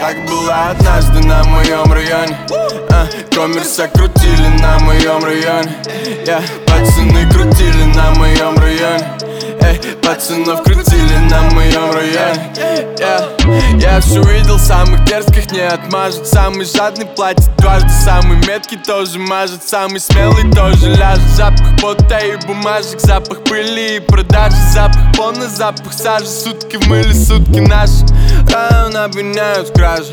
Так было однажды на моем районе. Коммерса крутили на моем районе. Пацаны крутили на моем районе. Пацанов крутили на моем районе. Я все видел, самых дерзких не отмажет. Самый жадный платит дважды, самый меткий тоже мажет. Самый смелый тоже ляжет. Запах пота и бумажек, запах пыли и продажи. Запах полный, запах сажи. Сутки в мыле, сутки наши. Район обвиняют в краже.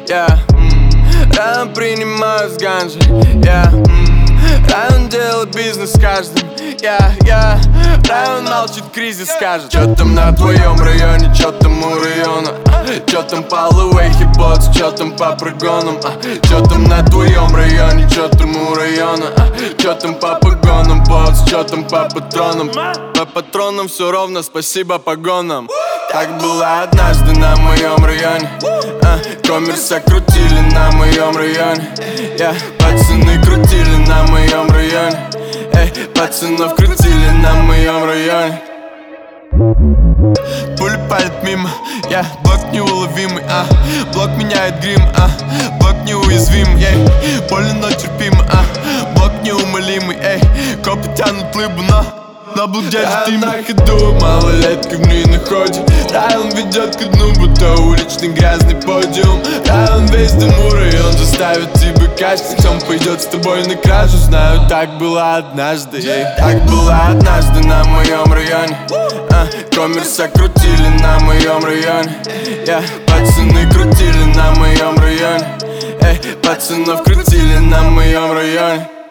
Район принимают с ганжей. Район делает бизнес с каждым. Район молчит, кризис скажет. Чё там на твоем районе, чё там у района? Чё там по луэй, хип-ботс, чё там по прогонам? Чё там на твоем районе, чё там у района? Чё там по погонам, ботс, чё там по патронам? По патронам все ровно, спасибо погонам. Так было однажды на моем районе. Коммерса крутили на моем районе. Пацаны крутили на моем районе. Пацанов крутили на моем районе. Пули палят мимо, блок неуловимый, блок меняет грим, блок неуязвимый, болен, но терпимый, блок неумолимый, копы тянут лыбу, но блок держит им. На ходу, малолетка в ней на ходе. Район ведет ко дну, будто уличный грязный подиум. Район весь дому, район заставит тебя кашлять. Он пойдет с тобой на кражу, знаю, так было однажды. Так было однажды на моем районе. Коммерса крутили на моем районе. Пацаны крутили на моем районе. Пацанов крутили на моем районе.